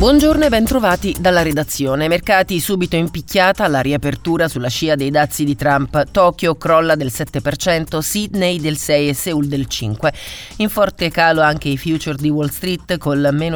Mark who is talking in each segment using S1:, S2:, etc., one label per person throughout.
S1: Buongiorno e bentrovati dalla redazione. Mercati subito in picchiata alla riapertura sulla scia dei dazi di Trump. Tokyo crolla del 7%, Sydney del 6% e Seoul del 5%. In forte calo anche i future di Wall Street col meno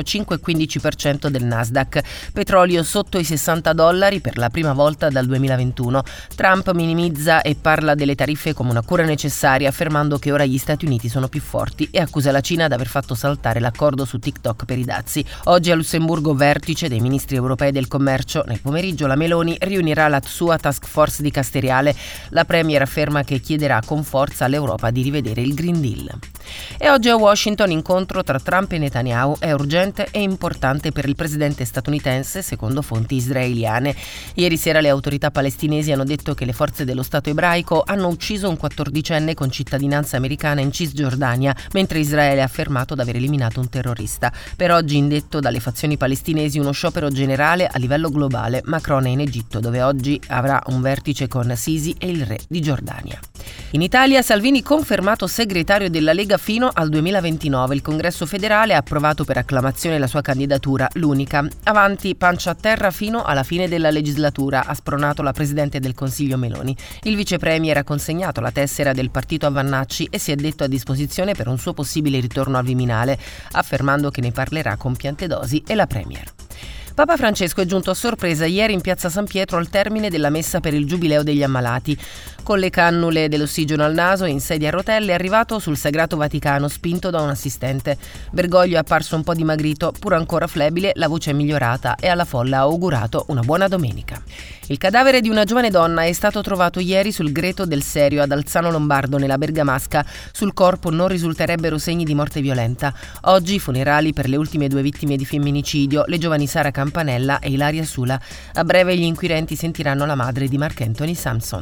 S1: 5,15% del Nasdaq. Petrolio sotto i $60 per la prima volta dal 2021. Trump minimizza e parla delle tariffe come una cura necessaria, affermando che ora gli Stati Uniti sono più forti e accusa la Cina di aver fatto saltare l'accordo su TikTok per i dazi. Oggi a Lussemburgo vertice dei ministri europei del commercio. Nel pomeriggio la Meloni riunirà la sua task force dicasteriale. La premier afferma che chiederà con forza all'Europa di rivedere il Green Deal. E oggi a Washington incontro tra Trump e Netanyahu è urgente e importante per il presidente statunitense, secondo fonti israeliane. Ieri sera le autorità palestinesi hanno detto che le forze dello Stato ebraico hanno ucciso un 14enne con cittadinanza americana in Cisgiordania, mentre Israele ha affermato di aver eliminato un terrorista. Per oggi indetto dalle fazioni palestinesi uno sciopero generale a livello globale. Macron è in Egitto, dove oggi avrà un vertice con Sisi e il re di Giordania. In Italia Salvini confermato segretario della Lega fino al 2029. Il Congresso federale ha approvato per acclamazione la sua candidatura, l'unica. Avanti pancia a terra fino alla fine della legislatura, ha spronato la Presidente del Consiglio Meloni. Il vice premier ha consegnato la tessera del partito a Vannacci e si è detto a disposizione per un suo possibile ritorno al Viminale, affermando che ne parlerà con Piantedosi e la premier. Papa Francesco è giunto a sorpresa ieri in piazza San Pietro al termine della messa per il Giubileo degli Ammalati. Con le cannule dell'ossigeno al naso e in sedia a rotelle è arrivato sul Sagrato Vaticano spinto da un assistente. Bergoglio è apparso un po' dimagrito, pur ancora flebile, la voce è migliorata e alla folla ha augurato una buona domenica. Il cadavere di una giovane donna è stato trovato ieri sul greto del Serio ad Alzano Lombardo nella Bergamasca. Sul corpo non risulterebbero segni di morte violenta. Oggi i funerali per le ultime 2 vittime di femminicidio, le giovani Sara Campanella e Ilaria Sula. A breve gli inquirenti sentiranno la madre di Marc Anthony Samson.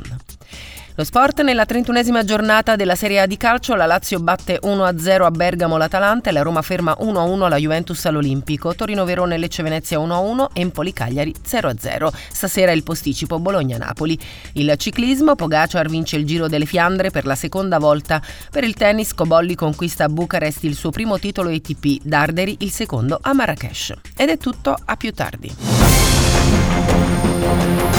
S1: Lo sport, nella 31esima giornata della Serie A di calcio, la Lazio batte 1-0 a Bergamo l'Atalanta e la Roma ferma 1-1 la Juventus all'Olimpico. Torino-Verona e Lecce-Venezia 1-1, Empoli-Cagliari 0-0. Stasera il posticipo Bologna-Napoli. Il ciclismo, Pogačar vince il Giro delle Fiandre per la seconda volta. Per il tennis, Cobolli conquista a Bucarest il suo primo titolo ATP, Darderi il secondo a Marrakech. Ed è tutto, a più tardi.